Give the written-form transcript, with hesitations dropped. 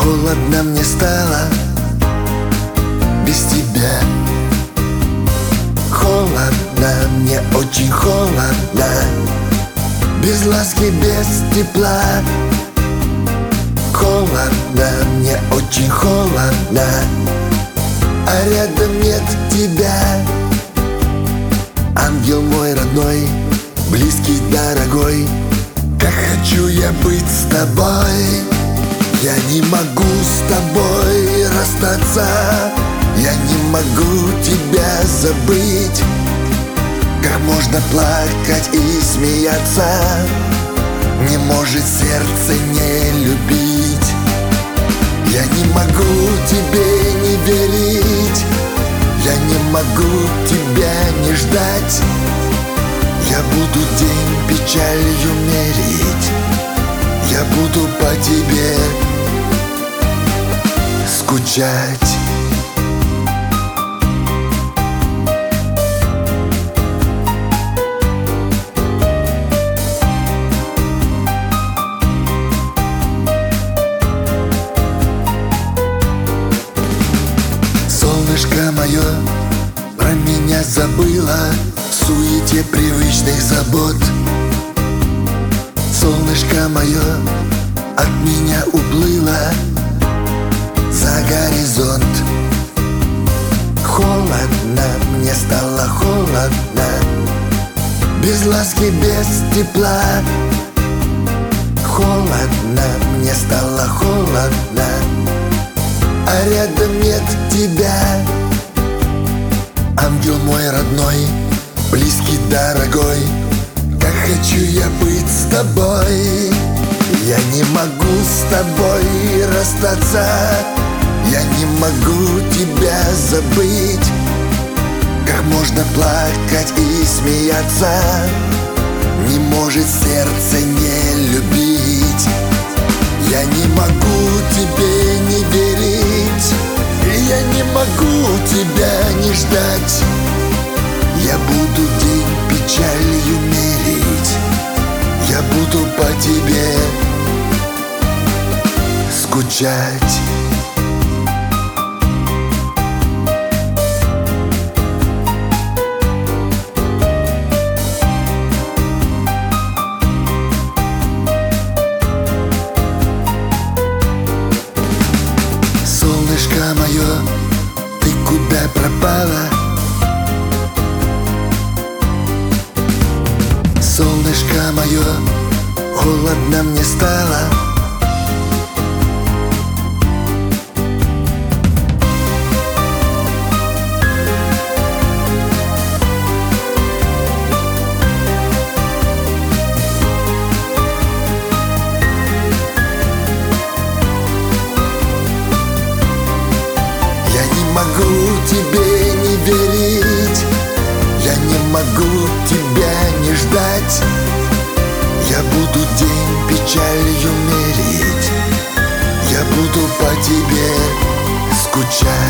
Холодно мне стало без тебя. Холодно, мне очень холодно, без ласки, без тепла. Холодно, мне очень холодно, а рядом нет тебя. Ангел мой родной, близкий, дорогой, как хочу я быть с тобой. Я не могу с тобой расстаться, я не могу тебя забыть. Как можно плакать и смеяться, не может сердце не любить. Я не могу тебе не верить, я не могу тебя не ждать. Я буду день печалью мерить, я буду по тебе скучать. Солнышко мое про меня забыла в суете привычных забот. Солнышко мое от меня уплыло за горизонт. Холодно, мне стало холодно, без ласки, без тепла. Холодно, мне стало холодно, а рядом нет тебя. Ангел мой родной, близкий, дорогой, как хочу я быть с тобой. Я не могу с тобой расстаться, я не могу тебя забыть. Как можно плакать и смеяться, не может сердце не любить. Я не могу тебе не верить, я не могу тебя не ждать. Я буду день печалью мерить, я буду по тебе скучать. Солнышко мое, ты куда пропала? Солнышко мое, холодно мне стало. Я не могу тебе не верить, я не могу тебя не ждать. Я буду день печалью мерить, я буду по тебе скучать.